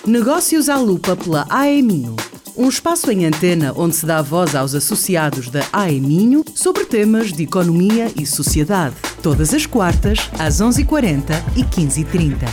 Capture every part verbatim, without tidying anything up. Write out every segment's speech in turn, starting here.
Negócios à Lupa pela A E Minho. Um espaço em antena onde se dá voz aos associados da A E Minho sobre temas de economia e sociedade. Todas as quartas, às onze e quarenta e quinze e trinta.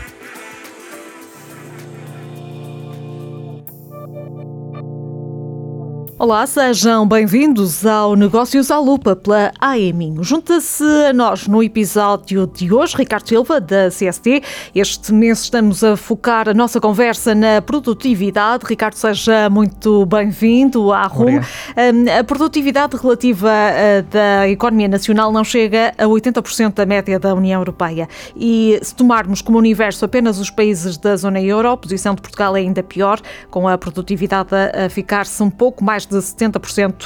Olá, sejam bem-vindos ao Negócios à Lupa pela A E Minho. Junta-se a nós no episódio de hoje Ricardo Silva, da C S T. Este mês estamos a focar a nossa conversa na produtividade. Ricardo, seja muito bem-vindo à R U M. A produtividade relativa da economia nacional não chega a oitenta por cento da média da União Europeia. E se tomarmos como universo apenas os países da zona euro, a posição de Portugal é ainda pior, com a produtividade a ficar-se um pouco mais de setenta por cento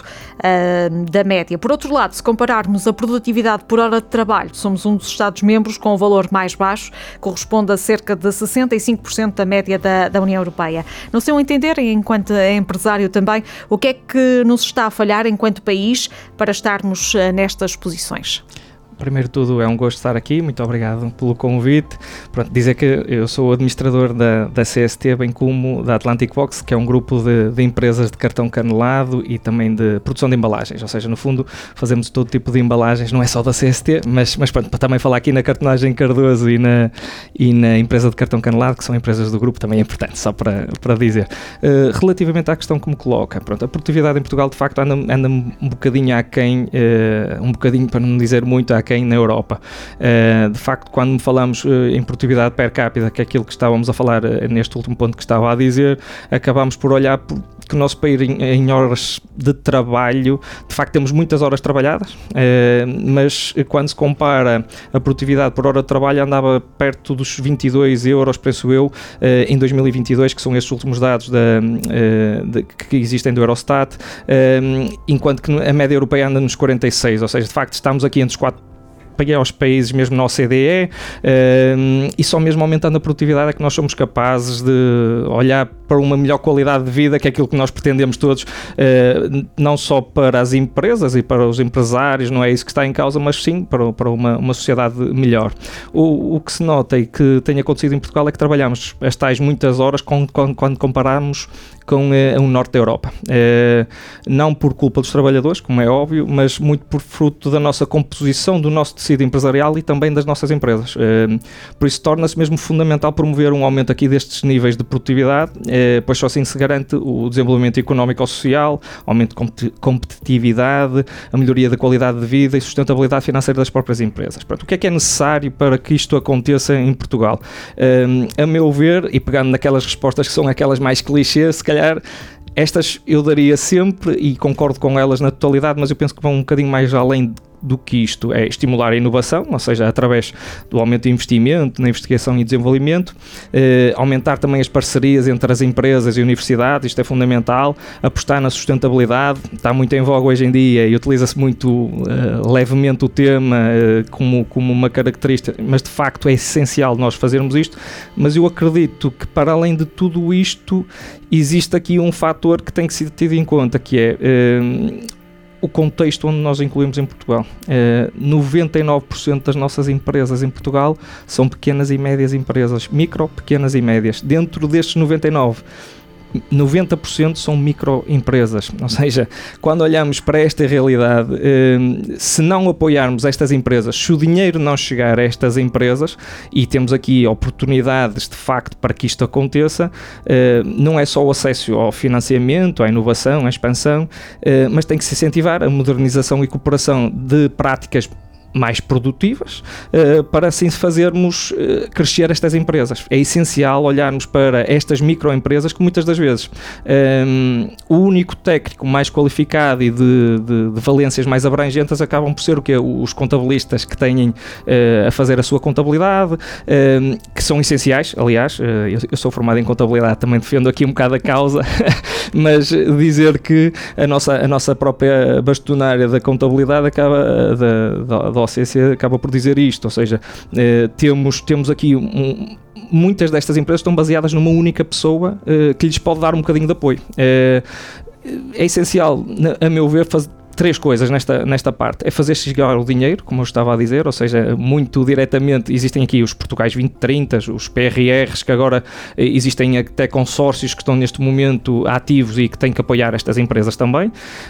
da média. Por outro lado, se compararmos a produtividade por hora de trabalho, somos um dos Estados-membros com o valor mais baixo, corresponde a cerca de sessenta e cinco por cento da média da, da União Europeia. No seu entender, enquanto empresário também, o que é que nos está a falhar enquanto país para estarmos nestas posições? Primeiro de tudo, é um gosto estar aqui, muito obrigado pelo convite. Pronto, dizer que eu sou administrador da, da C S T, bem como da Atlantic Box, que é um grupo de, de empresas de cartão canelado e também de produção de embalagens, ou seja, no fundo fazemos todo tipo de embalagens, não é só da C S T, mas, mas pronto, para também falar aqui na cartonagem Cardoso e na, e na empresa de cartão canelado, que são empresas do grupo, também é importante, só para, para dizer. Uh, relativamente à questão que me coloca, pronto, a produtividade em Portugal de facto anda, anda um bocadinho aquém, uh, um bocadinho para não dizer muito aquém na Europa. Uh, de facto, quando falamos uh, em produtividade per capita, que é aquilo que estávamos a falar uh, neste último ponto que estava a dizer, acabamos por olhar por, que o nosso país em, em horas de trabalho, de facto temos muitas horas trabalhadas, uh, mas quando se compara a produtividade por hora de trabalho andava perto dos vinte e dois euros, penso eu, uh, em dois mil e vinte e dois, que são estes últimos dados da, uh, de, que existem do Eurostat, uh, enquanto que a média europeia anda nos quarenta e seis, ou seja, de facto estamos aqui entre os quatro aos países mesmo na O C D E, um, e só mesmo aumentando a produtividade é que nós somos capazes de olhar para uma melhor qualidade de vida, que é aquilo que nós pretendemos todos, uh, não só para as empresas e para os empresários, não é isso que está em causa, mas sim para, para uma, uma sociedade melhor. O, o que se nota e que tem acontecido em Portugal é que trabalhamos as tais muitas horas com, com, quando comparamos com uh, o norte da Europa. Uh, não por culpa dos trabalhadores, como é óbvio, mas muito por fruto da nossa composição, do nosso tecido empresarial e também das nossas empresas. Uh, por isso torna-se mesmo fundamental promover um aumento aqui destes níveis de produtividade, uh, pois só assim se garante o desenvolvimento económico-social, aumento de compet- competitividade, a melhoria da qualidade de vida e sustentabilidade financeira das próprias empresas. Pronto, o que é que é necessário para que isto aconteça em Portugal? Uh, a meu ver, e pegando naquelas respostas que são aquelas mais clichês, se calhar estas eu daria sempre e concordo com elas na totalidade, mas eu penso que vão um bocadinho mais além do que isto, é estimular a inovação, ou seja, através do aumento de investimento na investigação e desenvolvimento, eh, aumentar também as parcerias entre as empresas e universidades, isto é fundamental, apostar na sustentabilidade, está muito em voga hoje em dia e utiliza-se muito eh, levemente o tema eh, como, como uma característica, mas de facto é essencial nós fazermos isto, mas eu acredito que para além de tudo isto, existe aqui um fator que tem que ser tido em conta, que é eh, o contexto onde nós incluímos em Portugal. Uh, noventa e nove por cento das nossas empresas em Portugal são pequenas e médias empresas, micro, pequenas e médias. Dentro destes noventa e nove por cento, noventa por cento são microempresas, ou seja, quando olhamos para esta realidade, eh, se não apoiarmos estas empresas, se o dinheiro não chegar a estas empresas, e temos aqui oportunidades de facto para que isto aconteça, eh, não é só o acesso ao financiamento, à inovação, à expansão, eh, mas tem que se incentivar a modernização e cooperação de práticas mais produtivas, uh, para assim fazermos uh, crescer estas empresas. É essencial olharmos para estas microempresas que muitas das vezes um, o único técnico mais qualificado e de, de, de valências mais abrangentes acabam por ser o quê? Os contabilistas que têm uh, a fazer a sua contabilidade, uh, que são essenciais, aliás, uh, eu, eu sou formado em contabilidade, também defendo aqui um bocado a causa, mas dizer que a nossa, a nossa própria bastonária da contabilidade acaba da, da O C C acaba por dizer isto, ou seja, eh, temos, temos aqui um, muitas destas empresas estão baseadas numa única pessoa eh, que lhes pode dar um bocadinho de apoio. Eh, é essencial, a meu ver, fazer três coisas nesta, nesta parte. É fazer chegar o dinheiro, como eu estava a dizer, ou seja, muito diretamente, existem aqui os Portugais vinte trinta, os P R Rs, que agora eh, existem até consórcios que estão neste momento ativos e que têm que apoiar estas empresas também.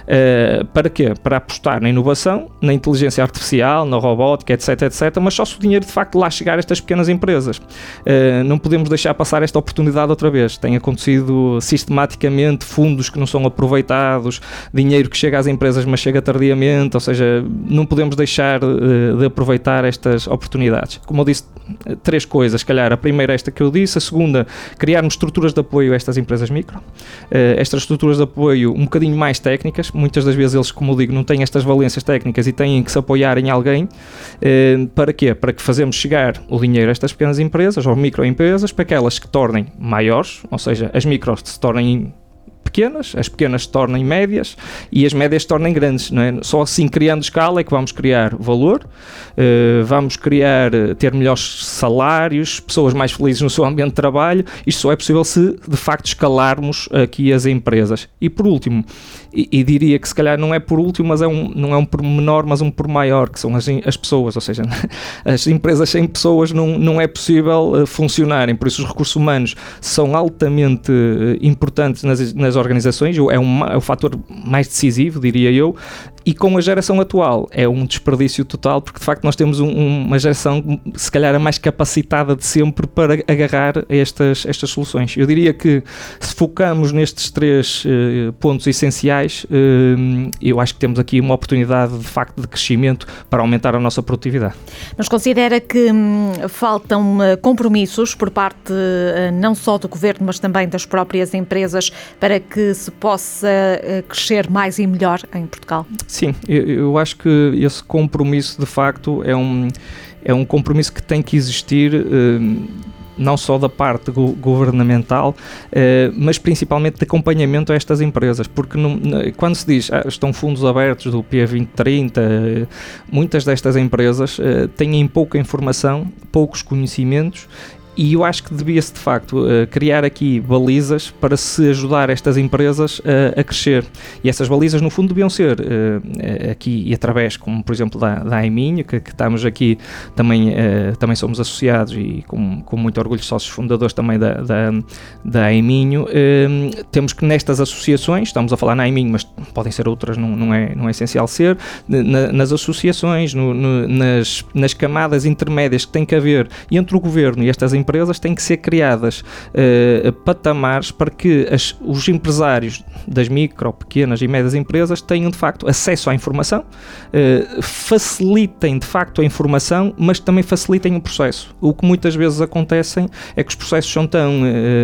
Uh, para quê? Para apostar na inovação, na inteligência artificial, na robótica, etc, etc, mas só se o dinheiro de facto lá chegar a estas pequenas empresas. Uh, não podemos deixar passar esta oportunidade outra vez. Tem acontecido sistematicamente fundos que não são aproveitados, dinheiro que chega às empresas mas chega tardiamente, ou seja, não podemos deixar uh, de aproveitar estas oportunidades. Como eu disse, três coisas, se calhar a primeira é esta que eu disse, a segunda, criarmos estruturas de apoio a estas empresas micro, uh, estas estruturas de apoio um bocadinho mais técnicas, muitas das vezes eles, como eu digo, não têm estas valências técnicas e têm que se apoiar em alguém, uh, para quê? Para que fazemos chegar o dinheiro a estas pequenas empresas ou microempresas, para que elas se tornem maiores, ou seja, as micros se tornem pequenas, as pequenas se tornem médias e as médias se tornem grandes, não é? Só assim, criando escala, é que vamos criar valor, uh, vamos criar, ter melhores salários, pessoas mais felizes no seu ambiente de trabalho. Isto só é possível se de facto escalarmos aqui as empresas. E por último, e, e diria que se calhar não é por último, mas é um, não é um por menor, mas um por maior, que são as, as pessoas, ou seja, as empresas sem pessoas não, não é possível uh, funcionarem, por isso os recursos humanos são altamente uh, importantes nas, nas organizações, é, um, é o fator mais decisivo, diria eu, e com a geração atual é um desperdício total, porque de facto nós temos um, uma geração se calhar a mais capacitada de sempre para agarrar estas, estas soluções. Eu diria que se focamos nestes três uh, pontos essenciais, uh, eu acho que temos aqui uma oportunidade de facto de crescimento para aumentar a nossa produtividade. Mas considera que hum, faltam uh, compromissos por parte uh, não só do Governo, mas também das próprias empresas para que se possa uh, crescer mais e melhor em Portugal? Sim, eu, eu acho que esse compromisso de facto é um, é um compromisso que tem que existir, uh, não só da parte go- governamental, uh, mas principalmente de acompanhamento a estas empresas, porque não, quando se diz ah, estão fundos abertos do P vinte trinta, uh, muitas destas empresas uh, têm pouca informação, poucos conhecimentos. E eu acho que devia-se, de facto, uh, criar aqui balizas para se ajudar estas empresas uh, a crescer. E essas balizas, no fundo, deviam ser uh, aqui e através, como, por exemplo, da, da Aiminho, que, que estamos aqui, também, uh, também somos associados e com, com muito orgulho sócios fundadores também da, da, da Aiminho. Uh, temos que nestas associações, estamos a falar na Aiminho, mas podem ser outras, não, não, é, não é essencial ser, na, nas associações, no, no, nas, nas camadas intermédias que tem que haver entre o Governo e estas empresas, empresas têm que ser criadas uh, patamares para que as, os empresários das micro, pequenas e médias empresas tenham de facto acesso à informação, uh, facilitem de facto a informação, mas também facilitem o processo. O que muitas vezes acontecem é que os processos são tão,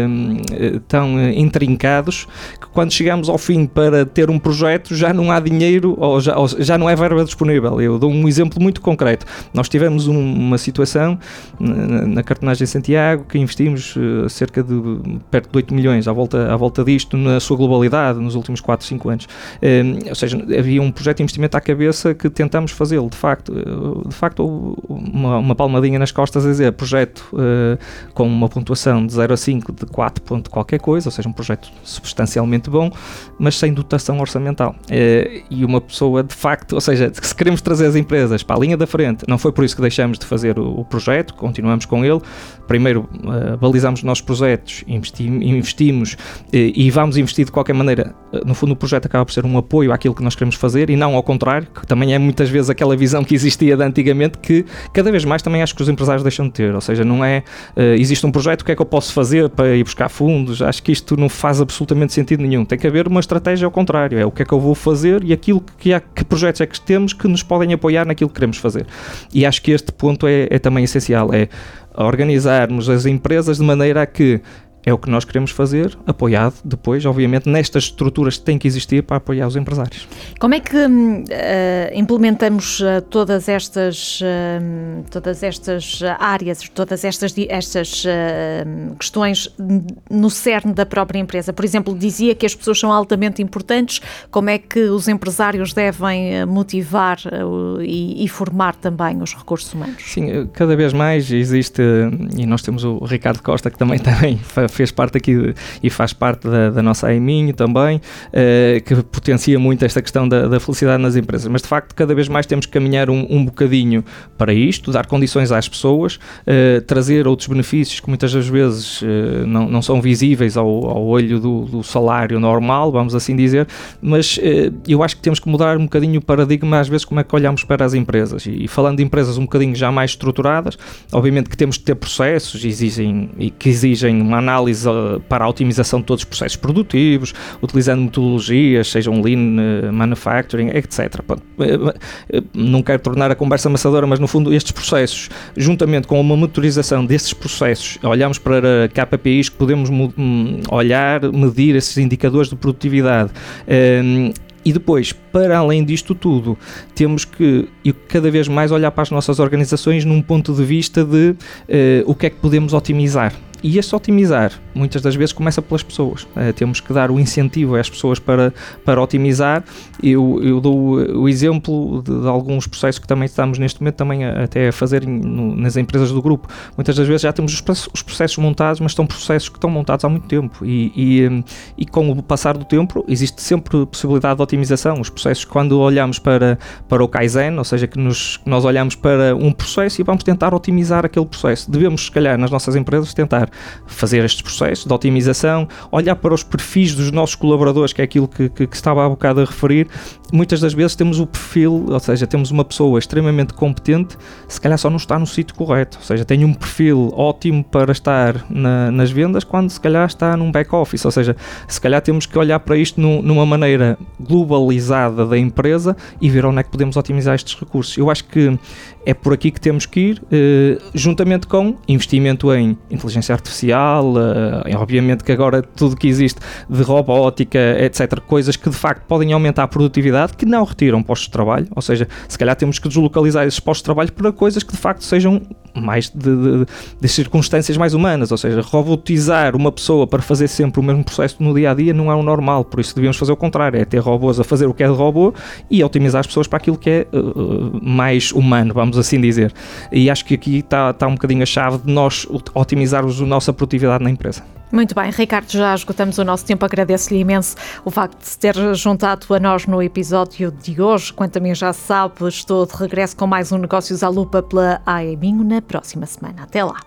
uh, tão intrincados que quando chegamos ao fim para ter um projeto já não há dinheiro ou já, ou já não é verba disponível. Eu dou um exemplo muito concreto. Nós tivemos um, uma situação na, na cartonagem Santiago que investimos uh, cerca de perto de oito milhões à volta, à volta disto na sua globalidade nos últimos quatro, cinco anos. Uh, ou seja, havia um projeto de investimento à cabeça que tentámos fazê-lo, de facto. Uh, de facto, uma, uma palmadinha nas costas a dizer projeto uh, com uma pontuação de zero a cinco de quatro ponto qualquer coisa, ou seja, um projeto substancialmente bom, mas sem dotação orçamental. Uh, e uma pessoa, de facto, ou seja, se queremos trazer as empresas para a linha da frente, não foi por isso que deixamos de fazer o, o projeto, continuamos com ele. Primeiro, uh, balizamos os nossos projetos, investi- investimos uh, e vamos investir de qualquer maneira. Uh, no fundo, o projeto acaba por ser um apoio àquilo que nós queremos fazer e não ao contrário, que também é muitas vezes aquela visão que existia de antigamente, que cada vez mais também acho que os empresários deixam de ter. Ou seja, não é, uh, existe um projeto, o que é que eu posso fazer para ir buscar fundos? Acho que isto não faz absolutamente sentido nenhum. Tem que haver uma estratégia ao contrário, é o que é que eu vou fazer e aquilo que, há, que projetos é que temos que nos podem apoiar naquilo que queremos fazer. E acho que este ponto é, é também essencial, é organizarmos as empresas de maneira a que é o que nós queremos fazer, apoiado depois, obviamente, nestas estruturas que têm que existir para apoiar os empresários. Como é que uh, implementamos uh, todas estas, uh, todas estas áreas, todas estas, estas uh, questões no cerne da própria empresa? Por exemplo, dizia que as pessoas são altamente importantes. Como é que os empresários devem motivar uh, e, e formar também os recursos humanos? Sim, cada vez mais existe, e nós temos o Ricardo Costa, que também, também fez parte aqui de, e faz parte da, da nossa A E Minho também, uh, que potencia muito esta questão da, da felicidade nas empresas. Mas de facto, cada vez mais temos que caminhar um, um bocadinho para isto, dar condições às pessoas, uh, trazer outros benefícios que muitas das vezes uh, não, não são visíveis ao, ao olho do, do salário normal, vamos assim dizer, mas uh, eu acho que temos que mudar um bocadinho o paradigma, às vezes, como é que olhamos para as empresas. E, e falando de empresas um bocadinho já mais estruturadas, obviamente que temos que ter processos exigem, e que exigem uma análise uh, para a otimização de todos os processos produtivos, utilizando metodologias, sejam Lean, uh, Manufacturing, etcétera. Pronto, uh, uh, não quero tornar a conversa amassadora, mas no fundo estes processos, juntamente com uma monitorização destes processos, olhamos para K P Is que podemos um, olhar, medir esses indicadores de produtividade. Um, E depois, para além disto tudo, temos que cada vez mais olhar para as nossas organizações num ponto de vista de uh, o que é que podemos otimizar. E este otimizar, muitas das vezes, começa pelas pessoas. Uh, temos que dar o incentivo às pessoas para, para otimizar. Eu, eu dou o exemplo de, de alguns processos que também estamos neste momento também a, até a fazer no, nas empresas do grupo. Muitas das vezes já temos os processos, os processos montados, mas são processos que estão montados há muito tempo. E, e, e com o passar do tempo, existe sempre possibilidade de otimização. Os processos, quando olhamos para, para o Kaizen, ou seja, que nos, nós olhamos para um processo e vamos tentar otimizar aquele processo. Devemos, se calhar, nas nossas empresas, tentar fazer estes processos de otimização, olhar para os perfis dos nossos colaboradores, que é aquilo que, que, que estava há bocado a referir. Muitas das vezes temos o perfil, ou seja, temos uma pessoa extremamente competente, se calhar só não está no sítio correto, ou seja, tem um perfil ótimo para estar na, nas vendas, quando se calhar está num back-office, ou seja, se calhar temos que olhar para isto num, numa maneira globalizada da empresa e ver onde é que podemos otimizar estes recursos. Eu acho que é por aqui que temos que ir, eh, juntamente com investimento em inteligência artificial, eh, obviamente que agora tudo que existe de robótica, etcétera, coisas que de facto podem aumentar a produtividade, que não retiram postos de trabalho, ou seja, se calhar temos que deslocalizar esses postos de trabalho para coisas que de facto sejam mais de, de, de circunstâncias mais humanas, ou seja, robotizar uma pessoa para fazer sempre o mesmo processo no dia-a-dia não é o normal, por isso devíamos fazer o contrário, é ter robôs a fazer o que é de robô e otimizar as pessoas para aquilo que é uh, mais humano, vamos assim dizer. E acho que aqui está, está um bocadinho a chave de nós otimizarmos a nossa produtividade na empresa. Muito bem, Ricardo, já esgotamos o nosso tempo, agradeço-lhe imenso o facto de se ter juntado a nós no episódio de hoje. Quanto a mim já sabe, estou de regresso com mais um Negócios à Lupa pela A E Minho na próxima semana. Até lá!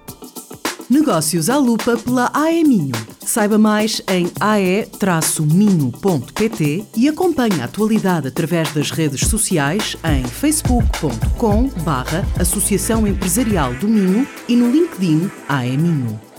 Negócios à Lupa pela A E Minho. Saiba mais em a e minho ponto p t e acompanhe a atualidade através das redes sociais em facebook ponto com barra Associação Empresarial do Minho e no LinkedIn A E Minho.